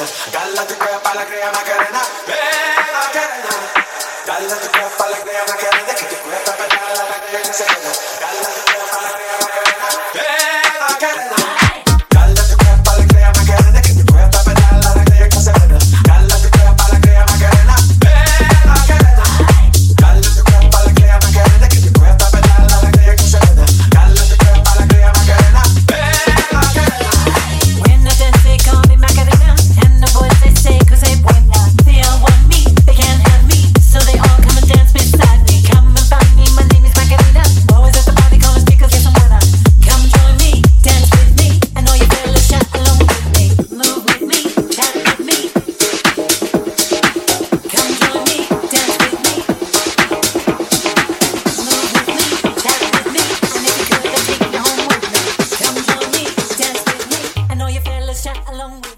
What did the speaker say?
Macarena. Dale tu cuerpo a la crea Macarena. Macarena. Dale tu cuerpo a la crea Macarena. Que tu cuerpo pedala la crea que se queda. Dale tu cuerpo a la crea Macarena. Macarena. Dale tu cuerpo a la crea Macarena. Que tu cuerpo pedala la crea que se queda. Dale tu cuerpo a la crea Macarena. Macarena. Dale tu cuerpo a la crea Macarena. Que tu cuerpo pedala la crea que se queda. Dale tu cuerpo a la crea Macarena. Macarena. When I dance they call me Macarena, and the boys they say 'cause they buena. They all want me, they can't have me, so they all come and dance beside me. Come and find me, my name is Macarena. Always at the party calling speakers, yes I'm buena. Come join me, dance with me, and all you fellas shout along with me. Move with me, chat with me. Come join me, dance with me. Move with me, chat with me, and if you could then take me home with me. Come join me, dance with me, and all you fellas shout along with me.